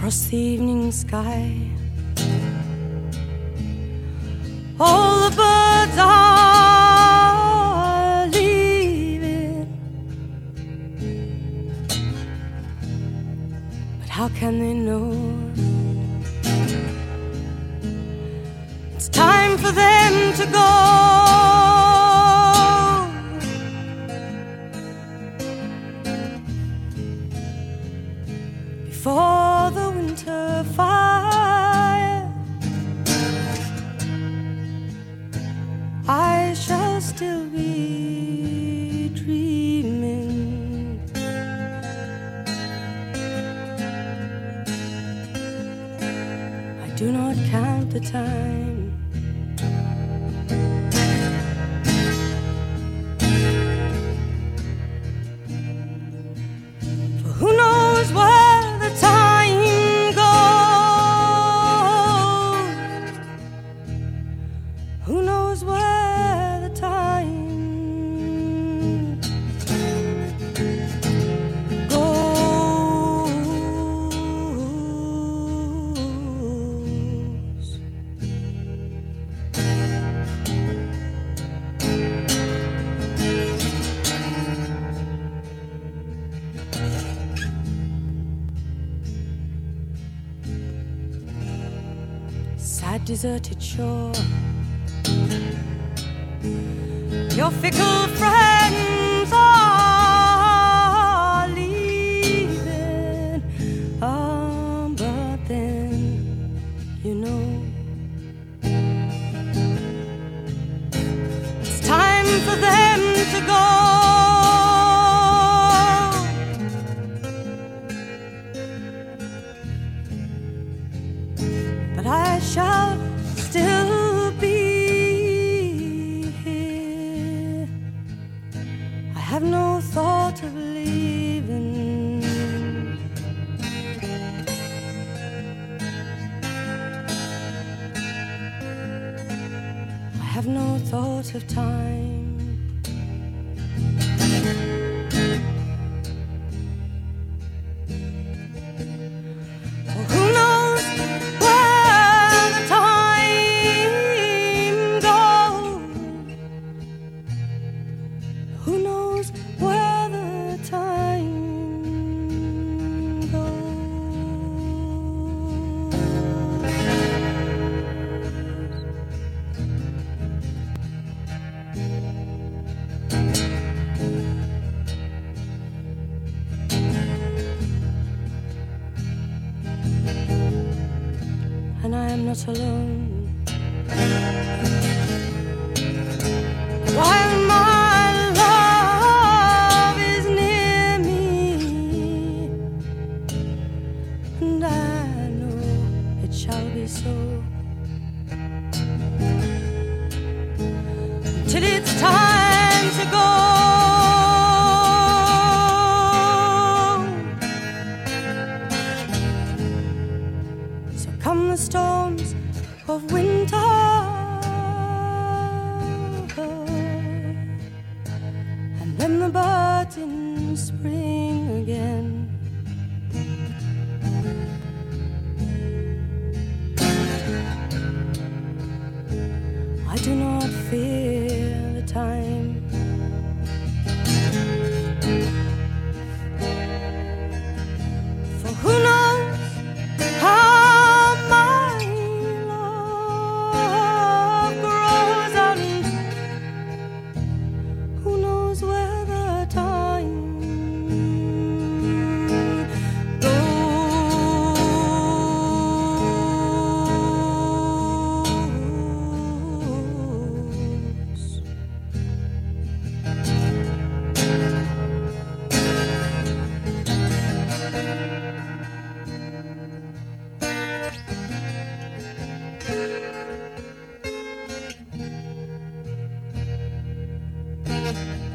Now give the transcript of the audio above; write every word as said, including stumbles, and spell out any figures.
across the evening sky. All the birds are leaving, but how can they know it's time for them to go? Before the winter fire, I shall still be dreaming. I do not count the time. For who knows where the time goes? Who knows where the time goes? Sad deserted shore, your fickle friends are leaving. Ah, but then, you know, it's time for them to go. But I shall still be here. I have no thought of leaving. I have no thought of time. For who knows where the time goes? Who knows where the time and I am not alone. While my love is near me, and I know it shall be so, till it's time to go. Come the storms of winter, and then the birds in spring again. I do not fear the time. For who knows how Thank you.